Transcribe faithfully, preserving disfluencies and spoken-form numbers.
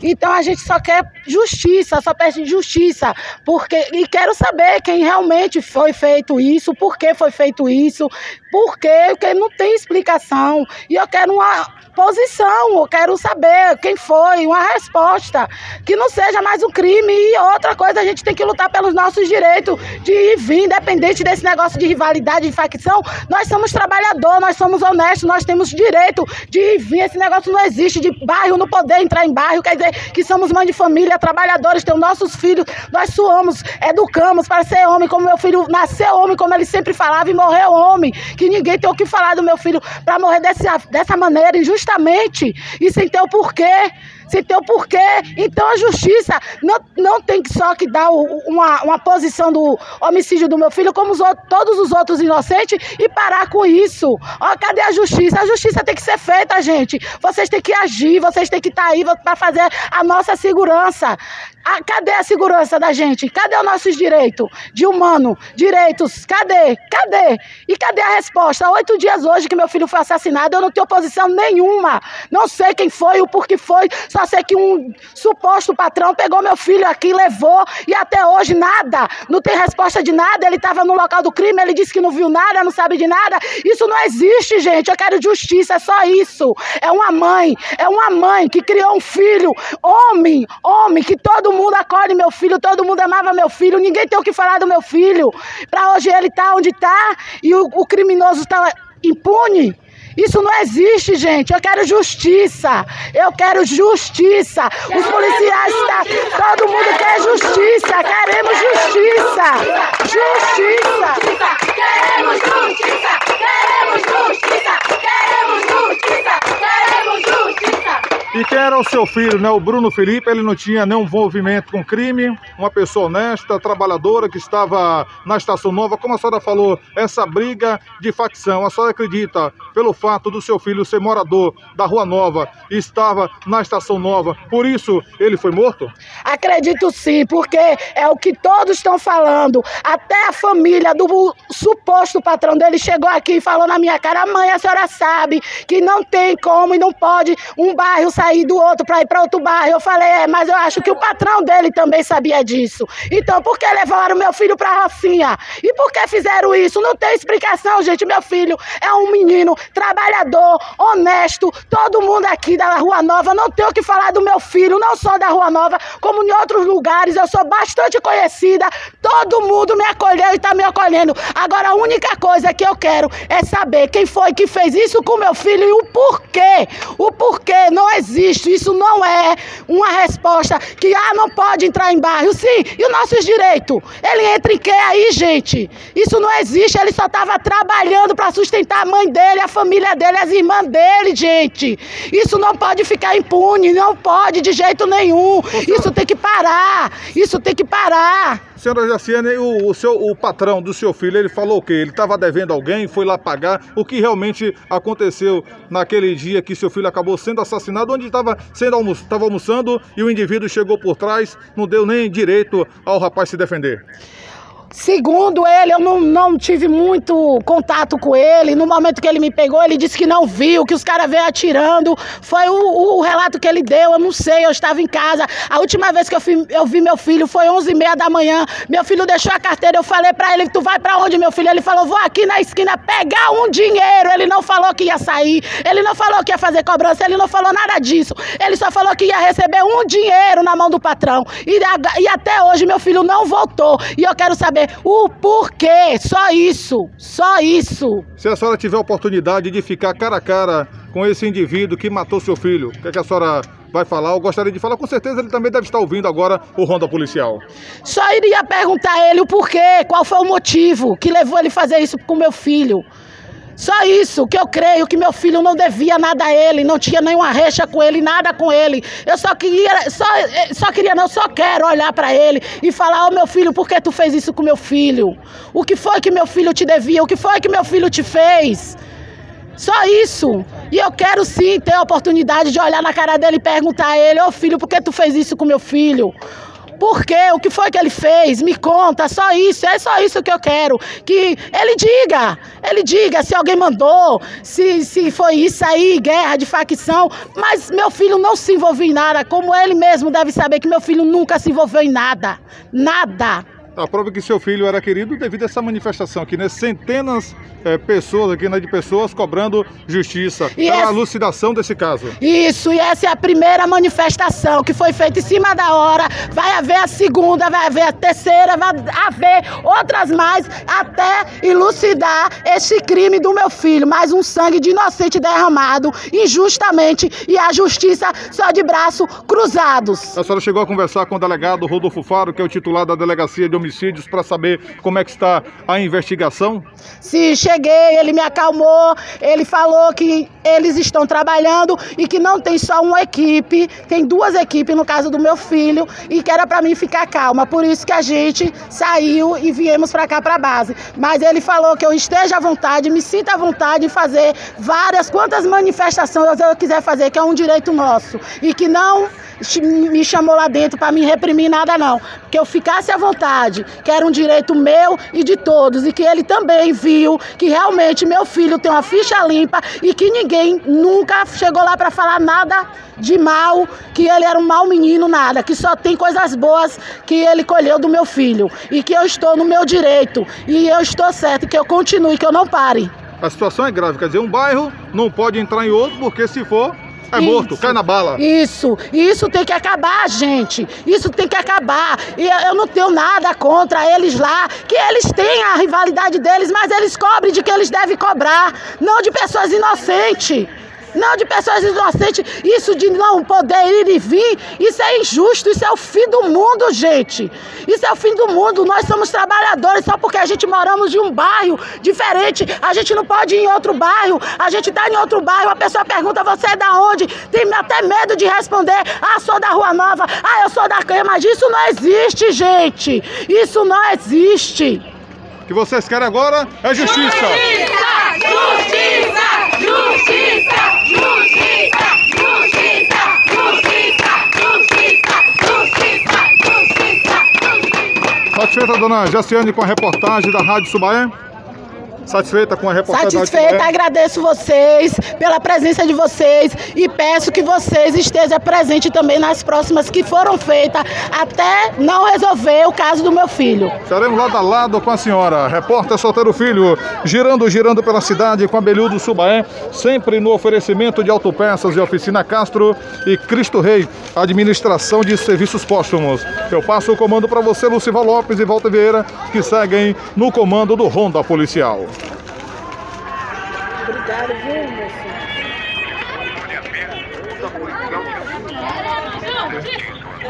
Então a gente só quer justiça, só pede justiça, porque, e quero saber quem realmente foi feito isso, por que foi feito isso, por quê, porque não tem explicação. E eu quero uma posição, eu quero saber quem foi, uma resposta, que não seja mais um crime. E outra coisa, a gente tem que lutar pelos nossos direitos de ir e vir, independente desse negócio de rivalidade, de facção. Nós somos trabalhadores, nós somos honestos, nós temos direito de ir e vir. Esse negócio não existe, de bairro não poder entrar em bairro, quer dizer que somos mãe de família, trabalhadores, temos nossos filhos, nós suamos, educamos para ser homem, como meu filho nasceu homem, como ele sempre falava, e morreu homem, que ninguém tem o que falar do meu filho para morrer dessa, dessa maneira, injustamente, e sem ter o porquê. Sem ter o porquê. Então a justiça não, não tem que só que dar o, uma, uma posição do homicídio do meu filho, como os outros, todos os outros inocentes, e parar com isso. Ó, cadê a justiça? A justiça tem que ser feita, gente. Vocês têm que agir, vocês têm que estar aí para fazer a nossa segurança. A, cadê a segurança da gente? Cadê os nossos direitos de humano? Direitos, cadê? Cadê? E cadê a resposta? Há oito dias hoje que meu filho foi assassinado, eu não tenho posição nenhuma. Não sei quem foi, o porquê foi, só sei que um suposto patrão pegou meu filho aqui, levou, e até hoje nada. Não tem resposta de nada, ele estava no local do crime, ele disse que não viu nada, não sabe de nada. Isso não existe, gente. Eu quero justiça, é só isso. É uma mãe, é uma mãe que criou um filho, homem, homem, que todo mundo acolhe meu filho, todo mundo amava meu filho, ninguém tem o que falar do meu filho. Para hoje ele tá onde tá e o, o criminoso está impune. Isso não existe, gente. Eu quero justiça. Eu quero justiça. Os policiais, tá, todo mundo quer justiça. Queremos justiça. Justiça. Queremos justiça. Queremos justiça. Queremos justiça. Queremos justiça. E quem era o seu filho, né? O Bruno Felipe, ele não tinha nenhum envolvimento com crime, uma pessoa honesta, trabalhadora, que estava na Estação Nova. Como a senhora falou, essa briga de facção, a senhora acredita, pelo fato do seu filho ser morador da Rua Nova, estava na Estação Nova, por isso ele foi morto? Acredito sim, porque é o que todos estão falando. Até a família do suposto patrão dele chegou aqui e falou na minha cara: mãe, a senhora sabe que não tem como e não pode um bairro sair sair do outro para ir para outro bairro. Eu falei, é, mas eu acho que o patrão dele também sabia disso. Então, por que levaram meu filho para a Rocinha? E por que fizeram isso? Não tem explicação, gente. Meu filho é um menino trabalhador, honesto. Todo mundo aqui da Rua Nova, não tem o que falar do meu filho, não só da Rua Nova, como em outros lugares. Eu sou bastante conhecida. Todo mundo me acolheu e está me acolhendo. Agora, a única coisa que eu quero é saber quem foi que fez isso com meu filho e o porquê. O porquê não existe. Isso não é uma resposta que, ah, não pode entrar em bairro. Sim, e os nossos direitos? Ele entra em quê aí, gente? Isso não existe. Ele só estava trabalhando para sustentar a mãe dele, a família dele, as irmãs dele, gente. Isso não pode ficar impune, não pode de jeito nenhum. Isso tem que parar. Isso tem que parar. Senhora Jaciane, o, o, seu, o patrão do seu filho, ele falou o quê? Ele estava devendo alguém, foi lá pagar. O que realmente aconteceu naquele dia que seu filho acabou sendo assassinado, onde estava sendo almo estava almoçando e o indivíduo chegou por trás, não deu nem direito ao rapaz se defender? Segundo ele, eu não, não tive muito contato com ele. No momento que ele me pegou, ele disse que não viu, que os caras veio atirando. Foi o, o relato que ele deu, eu não sei, eu estava em casa. A última vez que eu, fui, eu vi meu filho foi onze e meia da manhã. Meu filho deixou a carteira, eu falei pra ele: tu vai pra onde, meu filho? Ele falou: vou aqui na esquina pegar um dinheiro. Ele não falou que ia sair, ele não falou que ia fazer cobrança, ele não falou nada disso. Ele só falou que ia receber um dinheiro na mão do patrão. E, e até hoje meu filho não voltou. E eu quero saber o porquê, só isso, só isso. Se a senhora tiver a oportunidade de ficar cara a cara com esse indivíduo que matou seu filho, o que, é que a senhora vai falar? Eu gostaria de falar, com certeza ele também deve estar ouvindo agora o Ronda Policial. Só iria perguntar a ele o porquê, qual foi o motivo que levou ele a fazer isso com meu filho. Só isso, que eu creio que meu filho não devia nada a ele, não tinha nenhuma recha com ele, nada com ele. Eu só queria, só, só queria não, só quero olhar para ele e falar: ó, meu filho, por que tu fez isso com meu filho? O que foi que meu filho te devia? O que foi que meu filho te fez? Só isso. E eu quero sim ter a oportunidade de olhar na cara dele e perguntar a ele: ô filho, por que tu fez isso com meu filho? Por quê? O que foi que ele fez? Me conta, só isso, é só isso que eu quero. Que ele diga, ele diga se alguém mandou, se, se foi isso aí, guerra de facção, mas meu filho não se envolveu em nada, como ele mesmo deve saber que meu filho nunca se envolveu em nada, nada. A prova que seu filho era querido devido a essa manifestação aqui, né? Centenas de é, pessoas aqui, né, de pessoas cobrando justiça e pela essa... elucidação desse caso. Isso, e essa é a primeira manifestação que foi feita em cima da hora. Vai haver a segunda, vai haver a terceira, vai haver outras mais, até elucidar esse crime do meu filho. Mais um sangue de inocente derramado injustamente e a justiça só de braços cruzados. A senhora chegou a conversar com o delegado Rodolfo Faro, que é o titular da Delegacia de Homicídios, para saber como é que está a investigação? Sim, cheguei, ele me acalmou, ele falou que eles estão trabalhando e que não tem só uma equipe, tem duas equipes no caso do meu filho e que era para mim ficar calma, por isso que a gente saiu e viemos para cá para a base. Mas ele falou que eu esteja à vontade, me sinta à vontade em fazer várias, quantas manifestações eu quiser fazer, que é um direito nosso e que não me chamou lá dentro para me reprimir nada não, que eu ficasse à vontade, que era um direito meu e de todos, e que ele também viu que realmente meu filho tem uma ficha limpa e que ninguém nunca chegou lá para falar nada de mal, que ele era um mau menino, nada, que só tem coisas boas que ele colheu do meu filho e que eu estou no meu direito e eu estou certo, que eu continue, que eu não pare. A situação é grave, quer dizer, um bairro não pode entrar em outro, porque se for é morto, isso, cai na bala. Isso, isso tem que acabar, gente. Isso tem que acabar. E eu não tenho nada contra eles lá, que eles têm a rivalidade deles, mas eles cobrem de que eles devem cobrar, não de pessoas inocentes. Não de pessoas inocentes, isso de não poder ir e vir, isso é injusto, isso é o fim do mundo, gente. Isso é o fim do mundo, nós somos trabalhadores, só porque a gente moramos em um bairro diferente, a gente não pode ir em outro bairro, a gente está em outro bairro, a pessoa pergunta, você é da onde? Tem até medo de responder, ah, sou da Rua Nova, ah, eu sou da Canha, mas isso não existe, gente, isso não existe. O que vocês querem agora é justiça. Justiça! Justiça! Justiça! Justiça! Justiça! Justiça! Justiça! Justiça! Justiça! Justiça! Satisfeita, dona Jaciane, com a reportagem da Rádio Subaé? Satisfeita com a reportagem? Satisfeita, agradeço vocês pela presença de vocês e peço que vocês estejam presentes também nas próximas que foram feitas até não resolver o caso do meu filho. Estaremos lado a lado com a senhora, repórter Solteiro Filho, girando, girando pela cidade com a Abelhudo Subaé, sempre no oferecimento de autopeças e oficina Castro e Cristo Rei, administração de serviços póstumos. Eu passo o comando para você, Lucival Lopes e Walter Vieira, que seguem no comando do Ronda Policial. Obrigado, viu, moço?